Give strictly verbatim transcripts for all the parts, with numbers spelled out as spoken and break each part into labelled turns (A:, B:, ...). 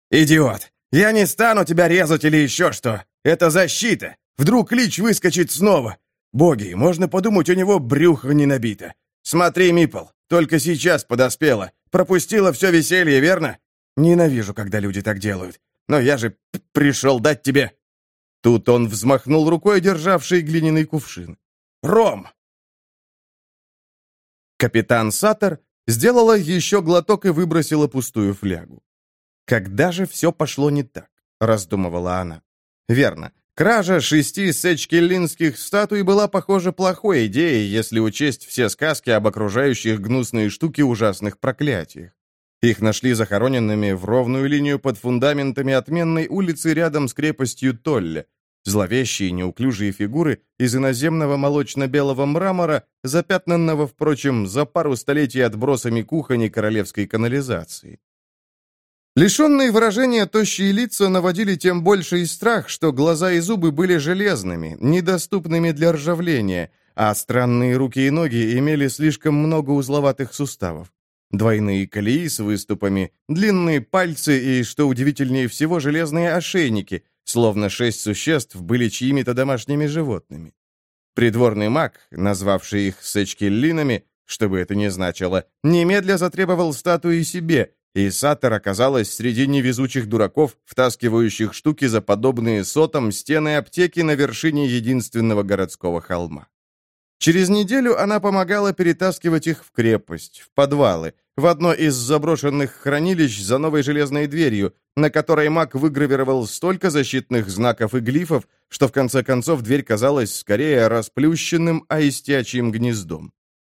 A: «Идиот! Я не стану тебя резать или еще что! Это защита! Вдруг Лич выскочит снова! Боги, можно подумать, у него брюхо не набито! Смотри, Мипл, только сейчас подоспела! Пропустила все веселье, верно? Ненавижу, когда люди так делают! Но я же пришел дать тебе...» Тут он взмахнул рукой, державший глиняный кувшин. «Ром!» Капитан Саттер сделала еще глоток и выбросила пустую флягу. «Когда же все пошло не так?» — раздумывала она. «Верно. Кража шести сечкеллинских статуй была, похоже, плохой идеей, если учесть все сказки об окружающих гнусные штуки ужасных проклятиях. Их нашли захороненными в ровную линию под фундаментами отменной улицы рядом с крепостью Толле. Зловещие неуклюжие фигуры из иноземного молочно-белого мрамора, запятнанного, впрочем, за пару столетий отбросами кухонь и королевской канализации. Лишенные выражения тощие лица наводили тем больший страх, что глаза и зубы были железными, недоступными для ржавления, а странные руки и ноги имели слишком много узловатых суставов. Двойные колеи с выступами, длинные пальцы и, что удивительнее всего, железные ошейники, словно шесть существ были чьими-то домашними животными. Придворный маг, назвавший их сечкеллинами, что бы это ни значило, немедля затребовал статуи себе, и Саттер оказалась среди невезучих дураков, втаскивающих штуки за подобные сотам стены аптеки на вершине единственного городского холма. Через неделю она помогала перетаскивать их в крепость, в подвалы, в одно из заброшенных хранилищ за новой железной дверью, на которой маг выгравировал столько защитных знаков и глифов, что в конце концов дверь казалась скорее расплющенным аистячьим гнездом.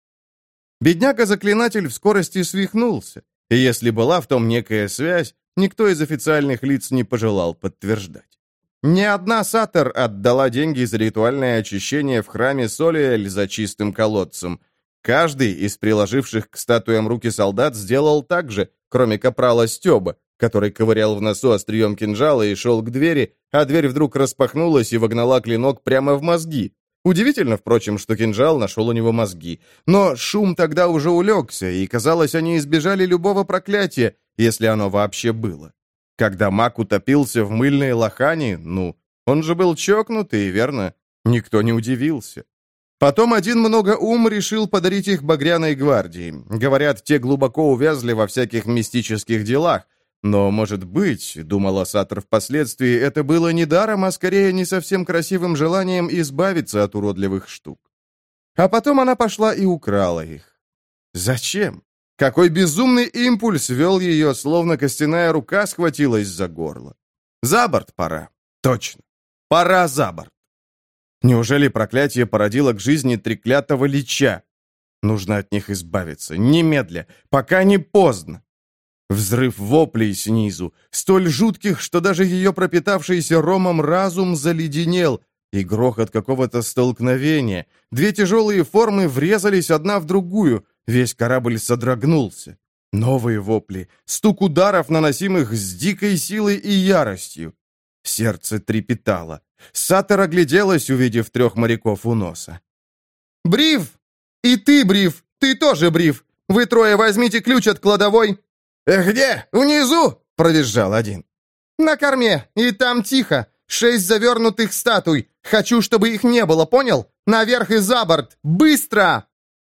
A: Бедняга-заклинатель в скорости свихнулся, и если была в том некая связь, никто из официальных лиц не пожелал подтверждать. Ни одна Саттер отдала деньги за ритуальное очищение в храме Солиэль за чистым колодцем. Каждый из приложивших к статуям руки солдат сделал так же, кроме капрала Стёба, который ковырял в носу острием кинжала и шел к двери, а дверь вдруг распахнулась и вогнала клинок прямо в мозги. Удивительно, впрочем, что кинжал нашел у него мозги. Но шум тогда уже улегся, и, казалось, они избежали любого проклятия, если оно вообще было. Когда маг утопился в мыльной лохани, ну, он же был чокнутый, верно? Никто не удивился. Потом один многоум решил подарить их Багряной гвардии. Говорят, те глубоко увязли во всяких мистических делах. Но, может быть, думала Саттер впоследствии, это было не даром, а скорее не совсем красивым желанием избавиться от уродливых штук. А потом она пошла и украла их. Зачем? Какой безумный импульс вел ее, словно костяная рука схватилась за горло. За борт пора. Точно. Пора за борт. Неужели проклятие породило к жизни треклятого лича? Нужно от них избавиться. Немедля. Пока не поздно. Взрыв воплей снизу, столь жутких, что даже ее пропитавшийся ромом разум заледенел, и грохот какого-то столкновения. Две тяжелые формы врезались одна в другую, весь корабль содрогнулся. Новые вопли, стук ударов, наносимых с дикой силой и яростью. Сердце трепетало. Саттер огляделась, увидев трех моряков у носа. «Бриф! И ты, Бриф! Ты тоже, Бриф! Вы трое возьмите ключ от кладовой!» «Где? Внизу?» — провизжал один. «На корме, и там тихо. Шесть завернутых статуй. Хочу, чтобы их не было, понял? Наверх и за борт! Быстро!»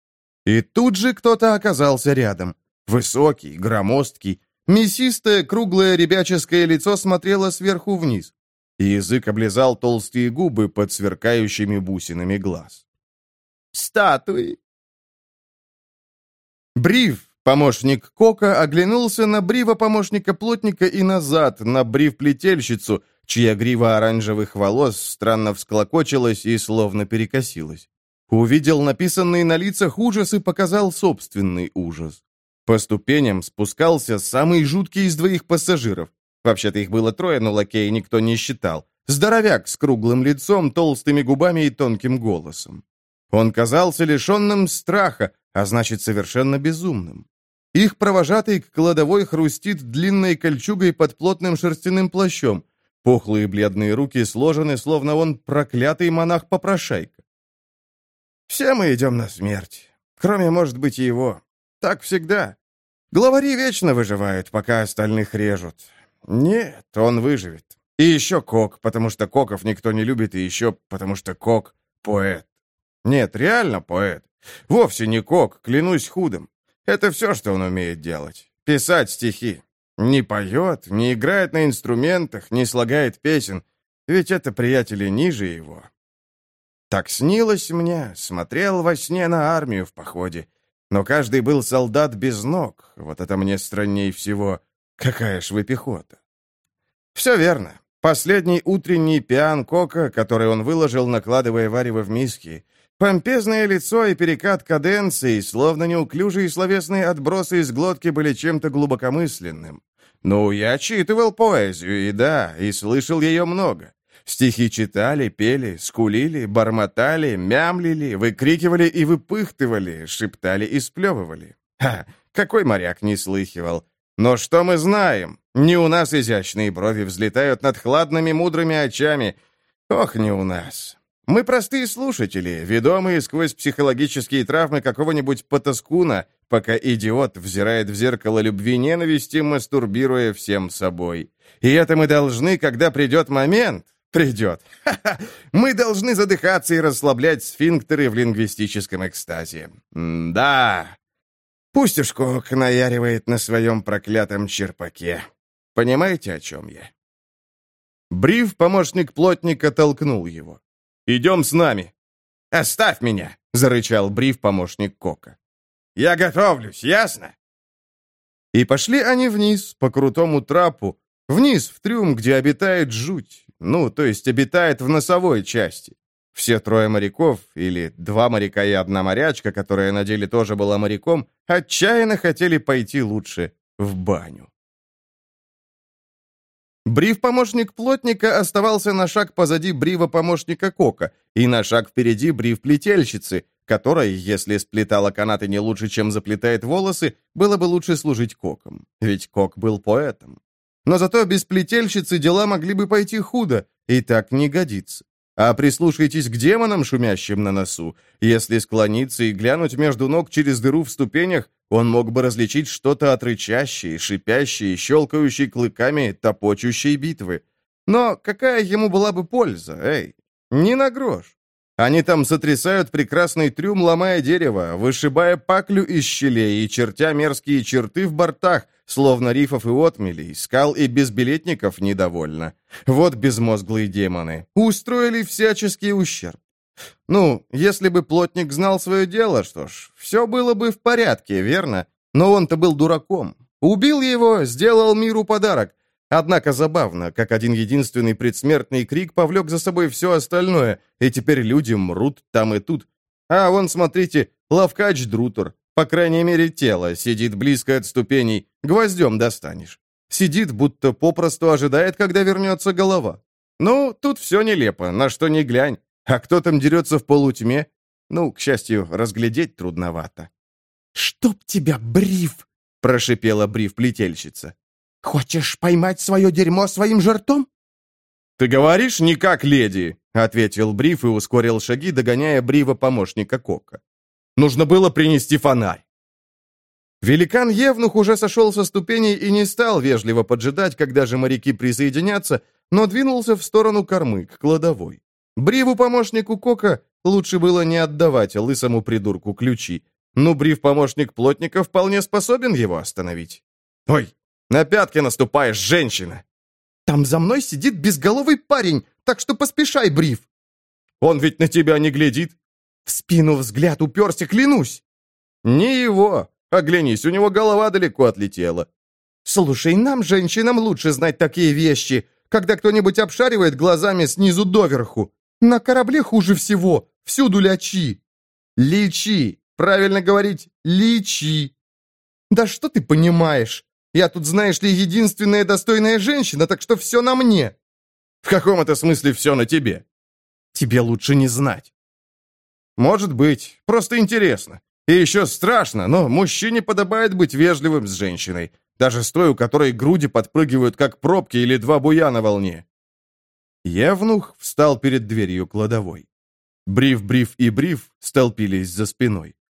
A: И тут же кто-то оказался рядом. Высокий, громоздкий. Мясистое, круглое ребяческое лицо смотрело сверху вниз. Язык облизал толстые губы под сверкающими бусинами глаз. «Статуи!» Бриф, помощник Кока, оглянулся на Брива, помощника плотника, и назад, на Брив-плетельщицу, чья грива оранжевых волос странно всклокочилась и словно перекосилась. Увидел написанный на лицах ужас и показал собственный ужас. По ступеням спускался самый жуткий из двоих пассажиров. Вообще-то их было трое, но лакея никто не считал. Здоровяк с круглым лицом, толстыми губами и тонким голосом. Он казался лишенным страха, а значит, совершенно безумным. Их провожатый к кладовой хрустит длинной кольчугой под плотным шерстяным плащом. Пухлые бледные руки сложены, словно он проклятый монах-попрошайка. «Все мы идем на смерть. Кроме, может быть, и его. Так всегда. Главари вечно выживают, пока остальных режут. Нет, он выживет. И еще Кок, потому что Коков никто не любит, и еще потому что Кок — поэт. Нет, реально поэт. Вовсе не Кок, клянусь худом. Это все, что он умеет делать. Писать стихи. Не поет, не играет на инструментах, не слагает песен. Ведь это приятели ниже его. Так снилось мне, смотрел во сне на армию в походе. Но каждый был солдат без ног. Вот это мне странней всего. Какая ж вы пехота. Все верно. Последний утренний пиан Кока, который он выложил, накладывая варево в миски. Помпезное лицо и перекат каденции, словно неуклюжие словесные отбросы из глотки, были чем-то глубокомысленным. Ну, я читывал поэзию, и да, и слышал ее много. Стихи читали, пели, скулили, бормотали, мямлили, выкрикивали и выпыхтывали, шептали и сплевывали. Ха, какой моряк не слыхивал. Но что мы знаем? Не у нас изящные брови взлетают над хладными мудрыми очами. Ох, не у нас. Мы простые слушатели, ведомые сквозь психологические травмы какого-нибудь потаскуна, пока идиот взирает в зеркало любви-ненависти, мастурбируя всем собой. И это мы должны, когда придет момент. Придет. Ха-ха. Мы должны задыхаться и расслаблять сфинктеры в лингвистическом экстазе. М-да. Пусть уж Кок наяривает на своем проклятом черпаке. Понимаете, о чем я? Бриф, помощник плотника, толкнул его. «Идем с нами». «Оставь меня!» — зарычал Бриф, помощник Кока. «Я готовлюсь, ясно?» И пошли они вниз, по крутому трапу, вниз, в трюм, где обитает жуть, ну, то есть обитает в носовой части. Все трое моряков, или два моряка и одна морячка, которая на деле тоже была моряком, отчаянно хотели пойти лучше в баню. Бриф-помощник плотника оставался на шаг позади брива-помощника Кока и на шаг впереди бриф-плетельщицы, которой, если сплетала канаты не лучше, чем заплетает волосы, было бы лучше служить Коком, ведь Кок был поэтом. Но зато без плетельщицы дела могли бы пойти худо, и так не годится. А прислушайтесь к демонам, шумящим на носу. Если склониться и глянуть между ног через дыру в ступенях, он мог бы различить что-то от рычащей, шипящей, щелкающей клыками, топочущей битвы. Но какая ему была бы польза, эй? Ни на грош. Они там сотрясают прекрасный трюм, ломая дерево, вышибая паклю из щелей и чертя мерзкие черты в бортах, словно рифов и отмелей, скал и безбилетников недовольно. Вот безмозглые демоны. Устроили всяческий ущерб. Ну, если бы плотник знал свое дело, что ж, все было бы в порядке, верно? Но он-то был дураком. Убил его, сделал миру подарок. Однако забавно, как один единственный предсмертный крик повлек за собой все остальное, и теперь люди мрут там и тут. А вон, смотрите, Лавкач Друтер, по крайней мере, тело, сидит близко от ступеней, гвоздем достанешь. Сидит, будто попросту ожидает, когда вернется голова. Ну, тут все нелепо, на что ни глянь. А кто там дерется в полутьме? Ну, к счастью, разглядеть трудновато.
B: «Чтоб тебя, Бриф!» — прошипела Бриф-плетельщица. «Хочешь поймать свое дерьмо своим же ртом?»
A: «Ты говоришь не как леди», — ответил Бриф и ускорил шаги, догоняя Брива-помощника Кока. «Нужно было принести фонарь». Великан-евнух уже сошел со ступеней и не стал вежливо поджидать, когда же моряки присоединятся, но двинулся в сторону кормы, к кладовой. Бриву-помощнику Кока лучше было не отдавать лысому придурку ключи, но Брив-помощник плотника вполне способен его остановить. «Ой, на пятки наступаешь, женщина!»
B: «Там за мной сидит безголовый парень, так что поспешай, Бриф!»
A: «Он ведь на тебя не глядит!»
B: «В спину взгляд уперся, клянусь!»
A: «Не его! Оглянись, у него голова далеко отлетела!»
B: «Слушай, нам, женщинам, лучше знать такие вещи, когда кто-нибудь обшаривает глазами снизу доверху. На корабле хуже всего, всюду лячи!»
A: «Личи! Правильно говорить, личи!»
B: «Да что ты понимаешь? Я тут, знаешь ли, единственная достойная женщина, так что все на мне!»
A: «В каком это смысле все на тебе?»
B: «Тебе лучше не знать».
A: «Может быть, просто интересно. И еще страшно, но мужчине подобает быть вежливым с женщиной, даже с той, у которой груди подпрыгивают, как пробки или два буя на волне». Евнух встал перед дверью кладовой. Бриф, Бриф и Бриф столпились за спиной.